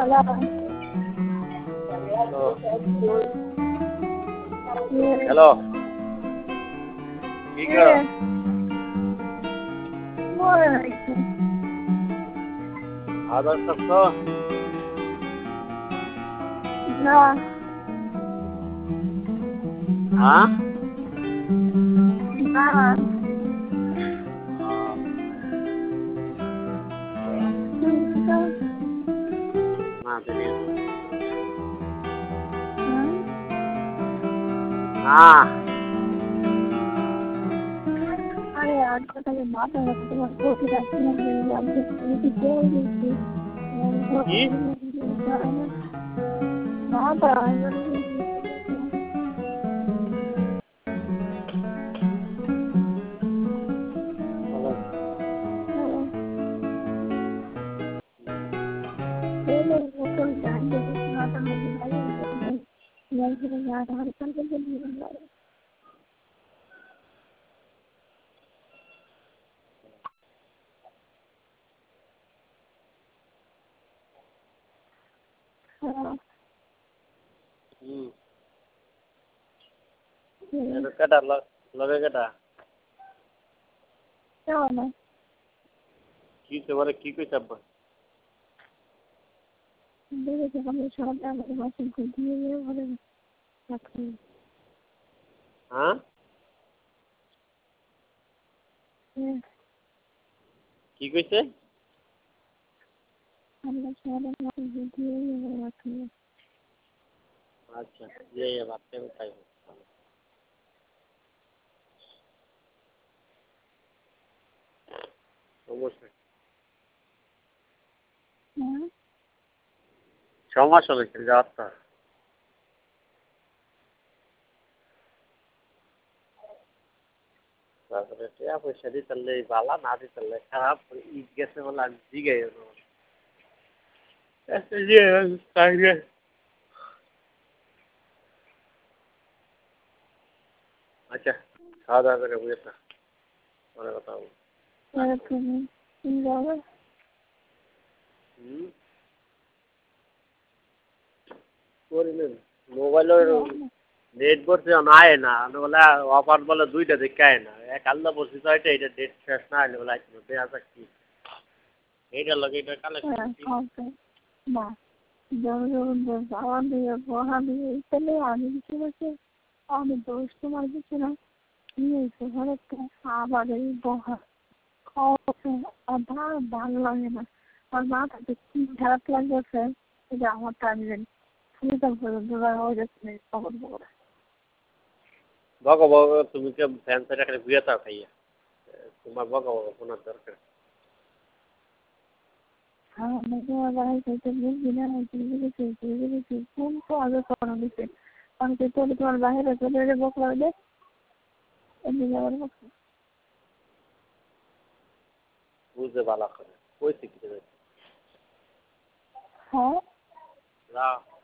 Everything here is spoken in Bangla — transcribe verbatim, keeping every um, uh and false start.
হ্যালো কি করো আদর করছো না হ্যাঁ না না দিদি না আরে আর কথা মাথা তোমার কোথায় যাচ্ছি না আমি কি কেউ দিচ্ছি কি না তা কেটা লগে কেটা কি তোমার কি কই চাপ হ্যাঁ কি কইছে আচ্ছা ये ये बात पे बताइए সমস্যা সমস্যা হচ্ছে যাত্রা তারপরে টিয়া পয়সা দিতে পারলে ভালো না দিতে পারলে খারাপ ঈদ গেছে বলে আমি জিগাই আচ্ছা খাওয়া দাওয়া করে বুঝেছ পরে কথা বলবো হুম করিলেন মোবাইলের নেট ভরছে আয় না বলে অফার বলে দুইটা দেখে আয় না এক আল্লাহ বলছি তো এটা এটা ডেট শেষ না হলে বলে আসছিল দেয়া যাক কি এইটা লাগে এটা কালেকশন আমি দোষ তোমার কিছু না নিয়েছে ঘরেতে আবার এই বহা খাওয়া ভালো লাগে না আমার মাথাতে কি খারাপ লাগতেছে এটা আমার টাইম জানি বকো বকো তুমি কে ফ্যান সাইড এখানে ঘুরে থাও খাইয়া তোমার বকো বকো শোনার দরকার হ্যাঁ আমি তোমার বাড়াই করতে বুঝবি না কোন তো আগে করানো দিচ্ছে আমি তো তোর তোমার বাইরে চলে বক লাগবে এমনি যাওয়ার বকো বুঝতে ভালো করে কইছে কি হ্যাঁ না